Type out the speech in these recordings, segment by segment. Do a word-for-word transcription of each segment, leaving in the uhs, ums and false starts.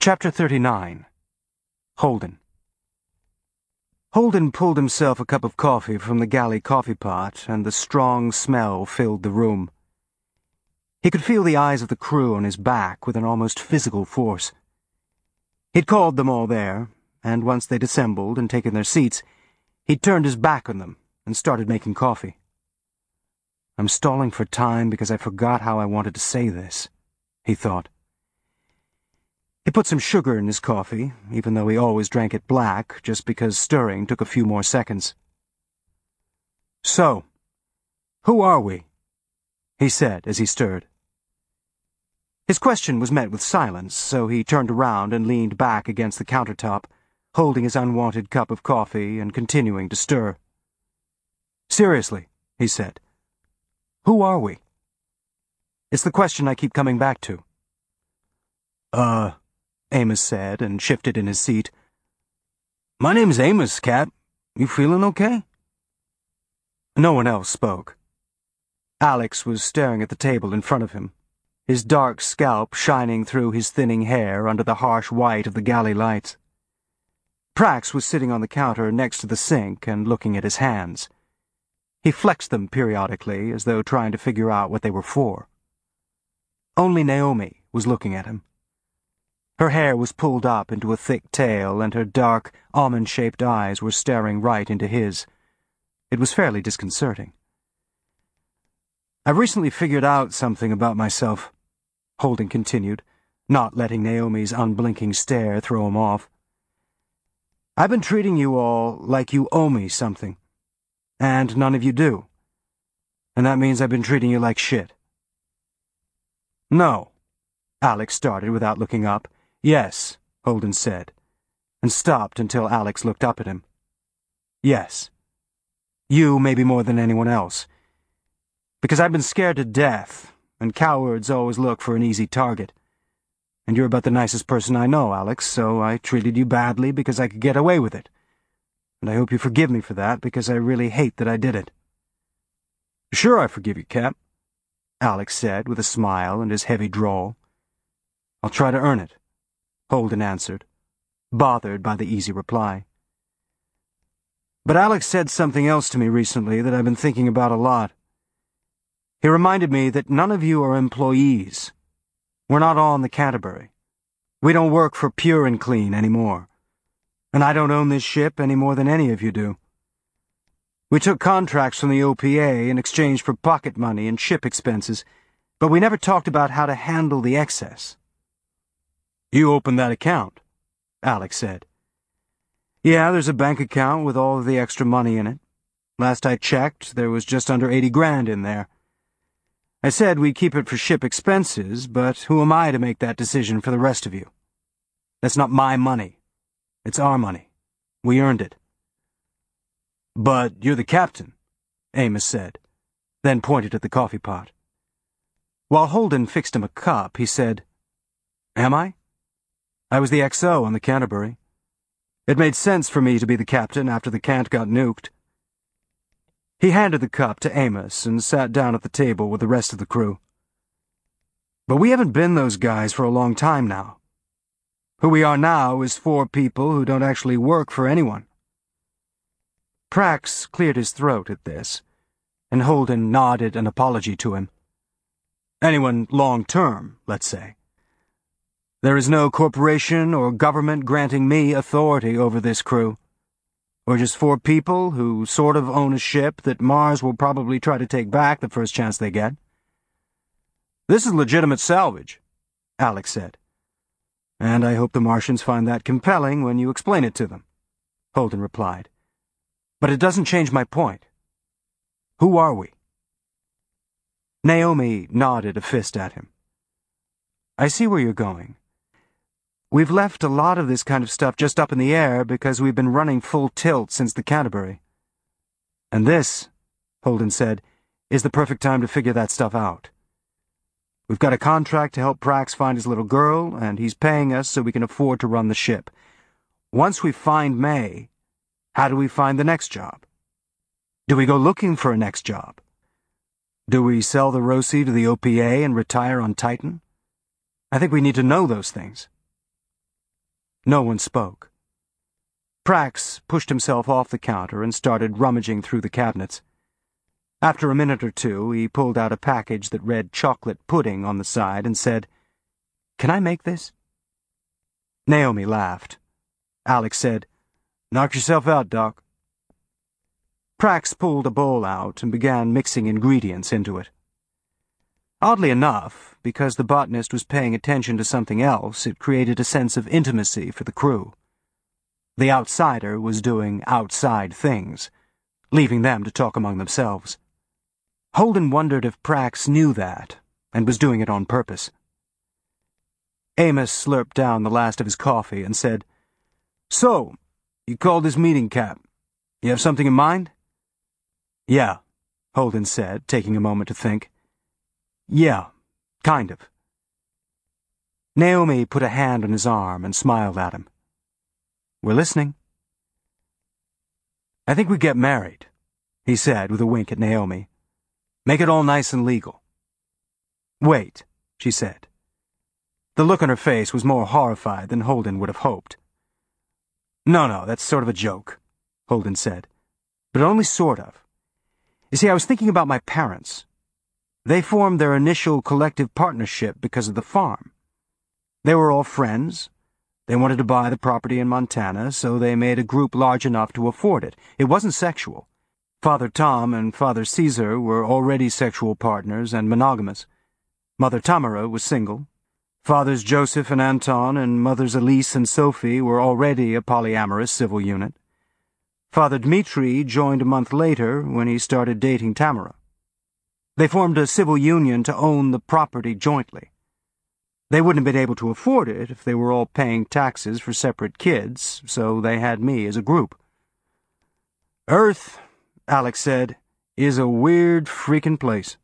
Chapter thirty-nine. Holden. Holden pulled himself a cup of coffee from the galley coffee pot, and the strong smell filled the room. He could feel the eyes of the crew on his back with an almost physical force. He'd called them all there, and once they'd assembled and taken their seats, he'd turned his back on them and started making coffee. I'm stalling for time because I forgot how I wanted to say this, he thought. He put some sugar in his coffee, even though he always drank it black, just because stirring took a few more seconds. "So, who are we?" he said as he stirred. His question was met with silence, so he turned around and leaned back against the countertop, holding his unwanted cup of coffee and continuing to stir. "Seriously," he said, "who are we? It's the question I keep coming back to." Uh... Amos said, and shifted in his seat. "My name's Amos, Cap. You feeling okay?" No one else spoke. Alex was staring at the table in front of him, his dark scalp shining through his thinning hair under the harsh white of the galley lights. Prax was sitting on the counter next to the sink and looking at his hands. He flexed them periodically, as though trying to figure out what they were for. Only Naomi was looking at him. Her hair was pulled up into a thick tail, and her dark, almond-shaped eyes were staring right into his. It was fairly disconcerting. "I've recently figured out something about myself," Holden continued, not letting Naomi's unblinking stare throw him off. "I've been treating you all like you owe me something, and none of you do. And that means I've been treating you like shit." "No," Alex started without looking up. "Yes," Holden said, and stopped until Alex looked up at him. "Yes. You maybe more than anyone else. Because I've been scared to death, and cowards always look for an easy target. And you're about the nicest person I know, Alex, so I treated you badly because I could get away with it. And I hope you forgive me for that, because I really hate that I did it." "Sure I forgive you, Cap," Alex said with a smile and his heavy drawl. "I'll try to earn it," Holden answered, bothered by the easy reply. "But Alex said something else to me recently that I've been thinking about a lot. He reminded me that none of you are employees. We're not all in the Canterbury. We don't work for Pure and Clean anymore. And I don't own this ship any more than any of you do. We took contracts from the O P A in exchange for pocket money and ship expenses, but we never talked about how to handle the excess." "You opened that account," Alex said. "Yeah, there's a bank account with all of the extra money in it. Last I checked, there was just under eighty grand in there. I said we'd keep it for ship expenses, but who am I to make that decision for the rest of you? That's not my money. It's our money. We earned it." "But you're the captain," Amos said, then pointed at the coffee pot. While Holden fixed him a cup, he said, "Am I? I was the X O on the Canterbury. It made sense for me to be the captain after the Cant got nuked." He handed the cup to Amos and sat down at the table with the rest of the crew. "But we haven't been those guys for a long time now. Who we are now is four people who don't actually work for anyone." Prax cleared his throat at this, and Holden nodded an apology to him. "Anyone long-term, let's say. There is no corporation or government granting me authority over this crew. We're just four people who sort of own a ship that Mars will probably try to take back the first chance they get." "This is legitimate salvage," Alex said. "And I hope the Martians find that compelling when you explain it to them," Holden replied. "But it doesn't change my point. Who are we?" Naomi nodded a fist at him. "I see where you're going. We've left a lot of this kind of stuff just up in the air because we've been running full tilt since the Canterbury. And this," Holden said, "is the perfect time to figure that stuff out. We've got a contract to help Prax find his little girl, and he's paying us so we can afford to run the ship. Once we find May, how do we find the next job? Do we go looking for a next job? Do we sell the Rosie to the O P A and retire on Titan? I think we need to know those things." No one spoke. Prax pushed himself off the counter and started rummaging through the cabinets. After a minute or two, he pulled out a package that read chocolate pudding on the side and said, "Can I make this?" Naomi laughed. Alex said, "Knock yourself out, Doc." Prax pulled a bowl out and began mixing ingredients into it. Oddly enough, because the botanist was paying attention to something else, it created a sense of intimacy for the crew. The outsider was doing outside things, leaving them to talk among themselves. Holden wondered if Prax knew that, and was doing it on purpose. Amos slurped down the last of his coffee and said, "So, you called this meeting, Cap. You have something in mind?" "Yeah," Holden said, taking a moment to think. "Yeah, kind of." Naomi put a hand on his arm and smiled at him. "We're listening." "I think we get married," he said with a wink at Naomi. "Make it all nice and legal." "Wait," she said. The look on her face was more horrified than Holden would have hoped. "No, no, that's sort of a joke," Holden said. "But only sort of. You see, I was thinking about my parents. They formed their initial collective partnership because of the farm. They were all friends. They wanted to buy the property in Montana, so they made a group large enough to afford it. It wasn't sexual. Father Tom and Father Caesar were already sexual partners and monogamous. Mother Tamara was single. Fathers Joseph and Anton and Mothers Elise and Sophie were already a polyamorous civil unit. Father Dmitri joined a month later when he started dating Tamara. They formed a civil union to own the property jointly. They wouldn't have been able to afford it if they were all paying taxes for separate kids, so they had me as a group. "Earth," Alex said, "is a weird freaking place."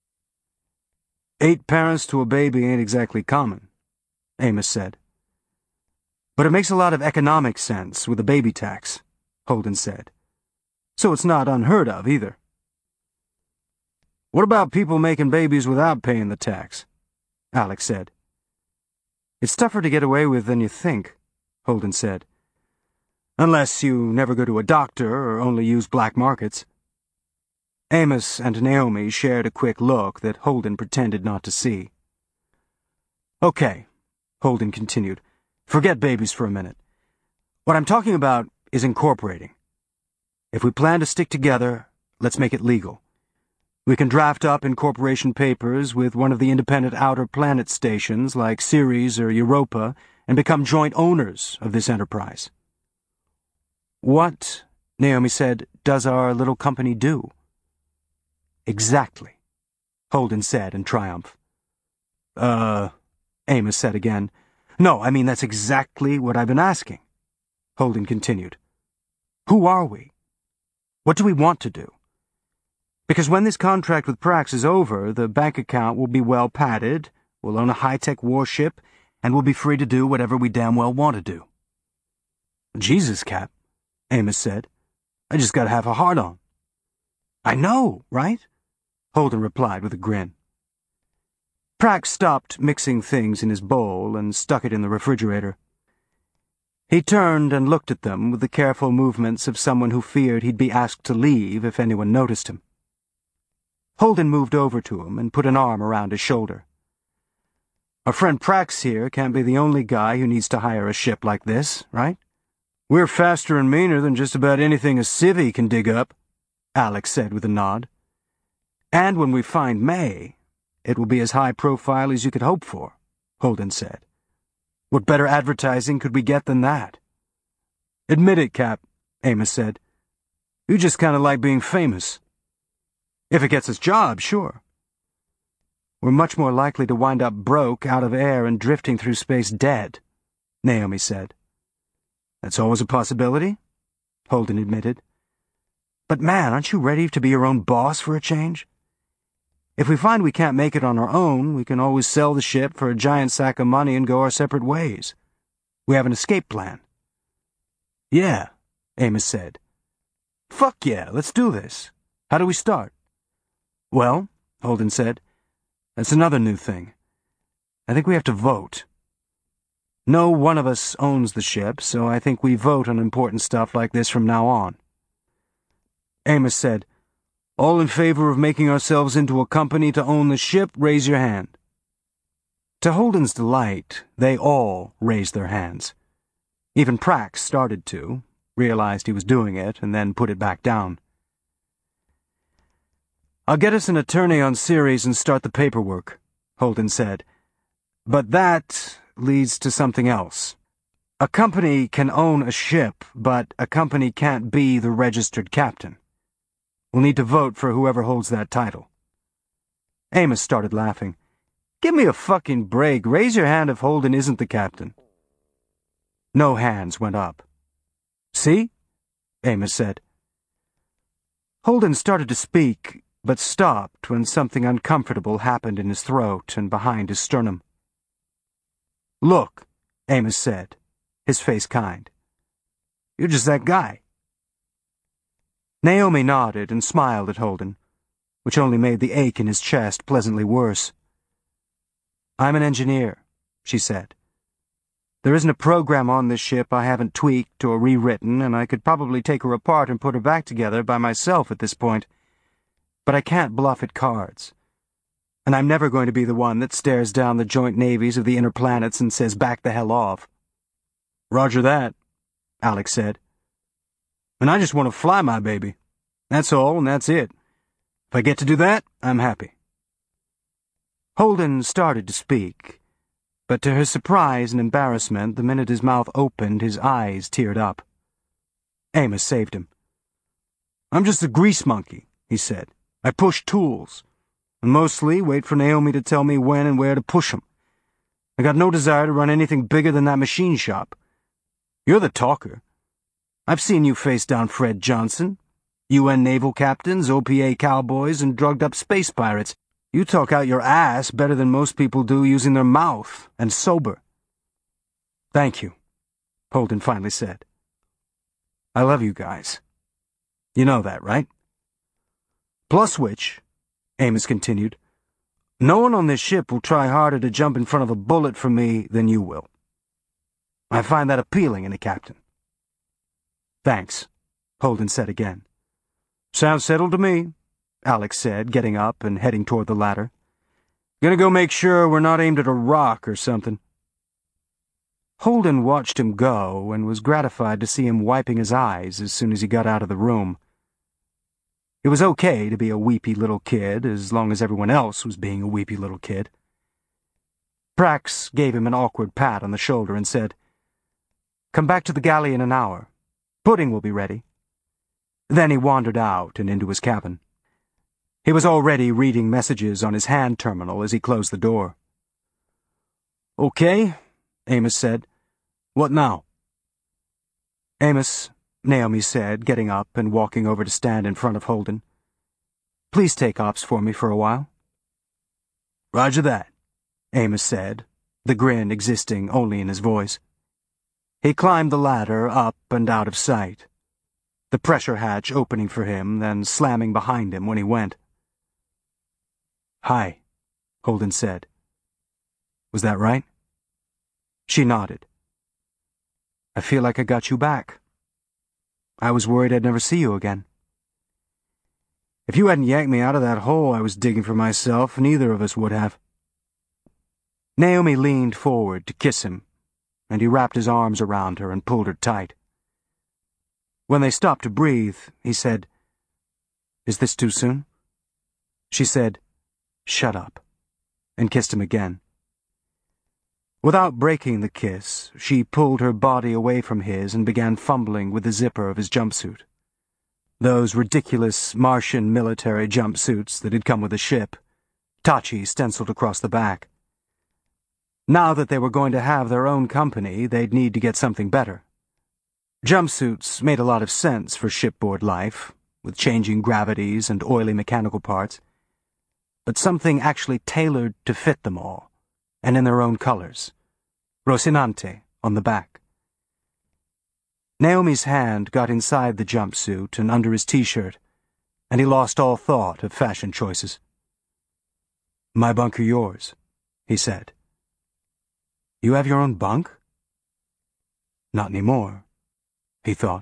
"Eight parents to a baby ain't exactly common," Amos said. "But it makes a lot of economic sense with a baby tax," Holden said. "So it's not unheard of, either." "What about people making babies without paying the tax?" Alex said. "It's tougher to get away with than you think," Holden said. "Unless you never go to a doctor or only use black markets." Amos and Naomi shared a quick look that Holden pretended not to see. "Okay," Holden continued. "Forget babies for a minute. What I'm talking about is incorporating. If we plan to stick together, let's make it legal. We can draft up incorporation papers with one of the independent outer planet stations like Ceres or Europa and become joint owners of this enterprise." "What," Naomi said, "does our little company do?" "Exactly," Holden said in triumph. Uh, Amos said again. "No, I mean that's exactly what I've been asking," Holden continued. "Who are we? What do we want to do? Because when this contract with Prax is over, the bank account will be well padded, we'll own a high-tech warship, and we'll be free to do whatever we damn well want to do." "Jesus, Cap," Amos said. "I just got half a heart-on." "I know, right?" Holden replied with a grin. Prax stopped mixing things in his bowl and stuck it in the refrigerator. He turned and looked at them with the careful movements of someone who feared he'd be asked to leave if anyone noticed him. Holden moved over to him and put an arm around his shoulder. "Our friend Prax here can't be the only guy who needs to hire a ship like this, right? We're faster and meaner than just about anything a civvy can dig up," Alex said with a nod. "And when we find May, it will be as high profile as you could hope for," Holden said. "What better advertising could we get than that?" "Admit it, Cap," Amos said. "You just kind of like being famous." "If it gets us jobs, sure." "We're much more likely to wind up broke, out of air, and drifting through space dead," Naomi said. "That's always a possibility," Holden admitted. "But man, aren't you ready to be your own boss for a change? If we find we can't make it on our own, we can always sell the ship for a giant sack of money and go our separate ways. We have an escape plan." "Yeah," Amos said. "Fuck yeah, let's do this. How do we start?" "Well," Holden said, "that's another new thing. I think we have to vote." No one of us owns the ship, so I think we vote on important stuff like this from now on. Amos said, "All in favor of making ourselves into a company to own the ship, raise your hand." To Holden's delight, they all raised their hands. Even Prax started to, realized he was doing it, and then put it back down. "I'll get us an attorney on Ceres and start the paperwork," Holden said. "But that leads to something else. A company can own a ship, but a company can't be the registered captain. We'll need to vote for whoever holds that title." Amos started laughing. "Give me a fucking break. Raise your hand if Holden isn't the captain." No hands went up. "See?" Amos said. Holden started to speak, but stopped when something uncomfortable happened in his throat and behind his sternum. "Look," Amos said, his face kind. "You're just that guy." Naomi nodded and smiled at Holden, which only made the ache in his chest pleasantly worse. "I'm an engineer," she said. "There isn't a program on this ship I haven't tweaked or rewritten, and I could probably take her apart and put her back together by myself at this point. But I can't bluff at cards. And I'm never going to be the one that stares down the joint navies of the inner planets and says back the hell off." "Roger that," Alex said. "And I just want to fly my baby. That's all, and that's it. If I get to do that, I'm happy." Holden started to speak, but to her surprise and embarrassment, the minute his mouth opened, his eyes teared up. Amos saved him. "I'm just a grease monkey," he said. "I push tools, and mostly wait for Naomi to tell me when and where to push 'em. I got no desire to run anything bigger than that machine shop. You're the talker. I've seen you face down Fred Johnson, U N naval captains, O P A cowboys, and drugged-up space pirates. You talk out your ass better than most people do using their mouth, and sober." "Thank you," Holden finally said. "I love you guys. You know that, right? Plus which," Amos continued, "no one on this ship will try harder to jump in front of a bullet for me than you will. I find that appealing in a captain." "Thanks," Holden said again. "Sounds settled to me," Alex said, getting up and heading toward the ladder. "Gonna go make sure we're not aimed at a rock or something." Holden watched him go and was gratified to see him wiping his eyes as soon as he got out of the room. It was okay to be a weepy little kid as long as everyone else was being a weepy little kid. Prax gave him an awkward pat on the shoulder and said, "Come back to the galley in an hour. Pudding will be ready." Then he wandered out and into his cabin. He was already reading messages on his hand terminal as he closed the door. "Okay," Amos said. "What now?" "Amos," Naomi said, getting up and walking over to stand in front of Holden. "Please take ops for me for a while." "Roger that," Amos said, the grin existing only in his voice. He climbed the ladder up and out of sight, the pressure hatch opening for him, then slamming behind him when he went. "Hi," Holden said. "Was that right?" She nodded. "I feel like I got you back. I was worried I'd never see you again." "If you hadn't yanked me out of that hole I was digging for myself, neither of us would have." Naomi leaned forward to kiss him, and he wrapped his arms around her and pulled her tight. When they stopped to breathe, he said, "Is this too soon?" She said, "Shut up," and kissed him again. Without breaking the kiss, she pulled her body away from his and began fumbling with the zipper of his jumpsuit. Those ridiculous Martian military jumpsuits that had come with the ship, Tachi stenciled across the back. Now that they were going to have their own company, they'd need to get something better. Jumpsuits made a lot of sense for shipboard life, with changing gravities and oily mechanical parts, but something actually tailored to fit them all, and in their own colors, Rocinante on the back. Naomi's hand got inside the jumpsuit and under his t-shirt, and he lost all thought of fashion choices. "My bunk or yours?" he said. "You have your own bunk?" Not anymore, he thought.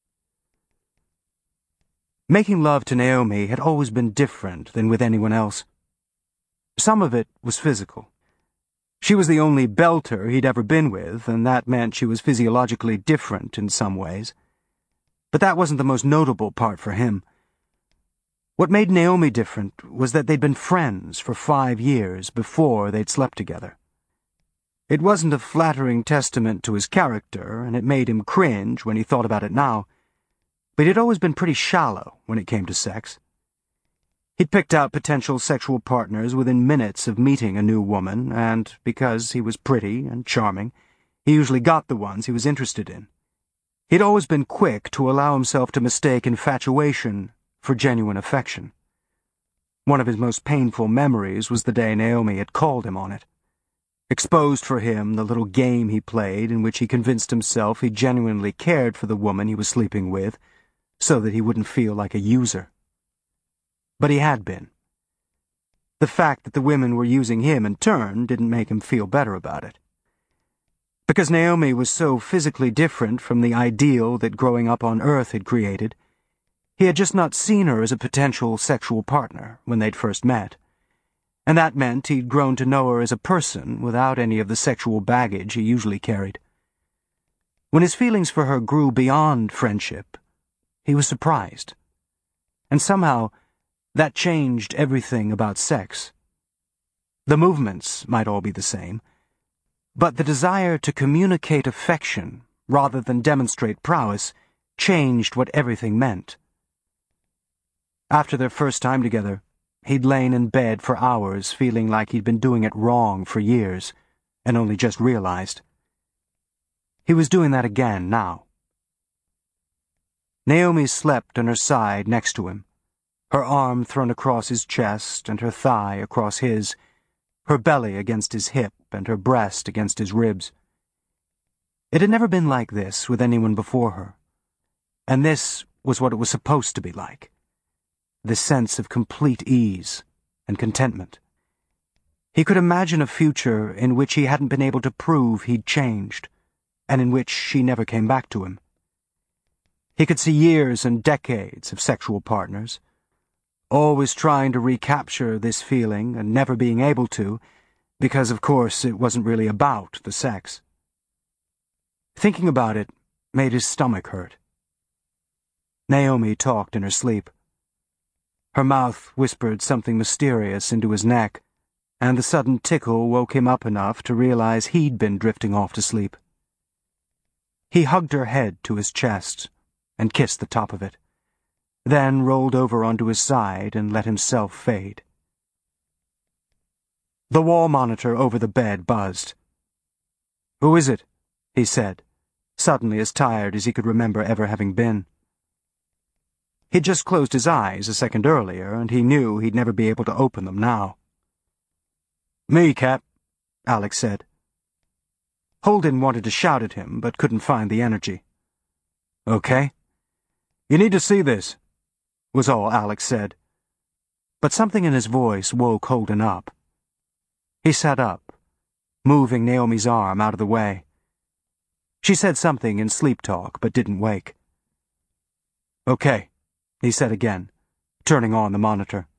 Making love to Naomi had always been different than with anyone else. Some of it was physical. She was the only belter he'd ever been with, and that meant she was physiologically different in some ways. But that wasn't the most notable part for him. What made Naomi different was that they'd been friends for five years before they'd slept together. It wasn't a flattering testament to his character, and it made him cringe when he thought about it now, but he'd always been pretty shallow when it came to sex. He'd picked out potential sexual partners within minutes of meeting a new woman, and because he was pretty and charming, he usually got the ones he was interested in. He'd always been quick to allow himself to mistake infatuation for genuine affection. One of his most painful memories was the day Naomi had called him on it. Exposed for him the little game he played in which he convinced himself he genuinely cared for the woman he was sleeping with, so that he wouldn't feel like a user. But he had been. The fact that the women were using him in turn didn't make him feel better about it. Because Naomi was so physically different from the ideal that growing up on Earth had created, he had just not seen her as a potential sexual partner when they'd first met, and that meant he'd grown to know her as a person without any of the sexual baggage he usually carried. When his feelings for her grew beyond friendship, he was surprised. And somehow, that changed everything about sex. The movements might all be the same, but the desire to communicate affection rather than demonstrate prowess changed what everything meant. After their first time together, he'd lain in bed for hours feeling like he'd been doing it wrong for years, and only just realized. He was doing that again now. Naomi slept on her side next to him, her arm thrown across his chest and her thigh across his, her belly against his hip and her breast against his ribs. It had never been like this with anyone before her, and this was what it was supposed to be like. This sense of complete ease and contentment. He could imagine a future in which he hadn't been able to prove he'd changed, and in which she never came back to him. He could see years and decades of sexual partners, always trying to recapture this feeling and never being able to, because, of course, it wasn't really about the sex. Thinking about it made his stomach hurt. Naomi talked in her sleep. Her mouth whispered something mysterious into his neck, and the sudden tickle woke him up enough to realize he'd been drifting off to sleep. He hugged her head to his chest and kissed the top of it, then rolled over onto his side and let himself fade. The wall monitor over the bed buzzed. "Who is it?" he said, suddenly as tired as he could remember ever having been. He'd just closed his eyes a second earlier, and he knew he'd never be able to open them now. "Me, Cap," Alex said. Holden wanted to shout at him, but couldn't find the energy. "Okay. You need to see this," was all Alex said. But something in his voice woke Holden up. He sat up, moving Naomi's arm out of the way. She said something in sleep talk, but didn't wake. "Okay," he said again, turning on the monitor.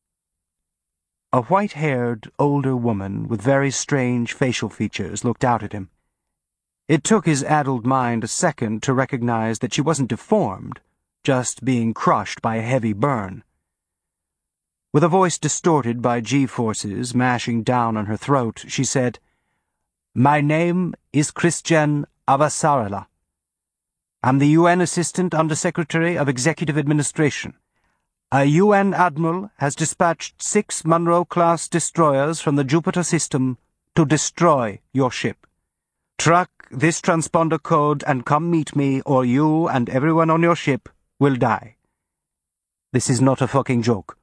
A white-haired, older woman with very strange facial features looked out at him. It took his addled mind a second to recognize that she wasn't deformed, just being crushed by a heavy burn. With a voice distorted by G-forces mashing down on her throat, she said, "My name is Christian Avasarala. I'm the U N Assistant Undersecretary of Executive Administration. A U N Admiral has dispatched six Monroe-class destroyers from the Jupiter system to destroy your ship. Track this transponder code and come meet me, or you and everyone on your ship will die. This is not a fucking joke."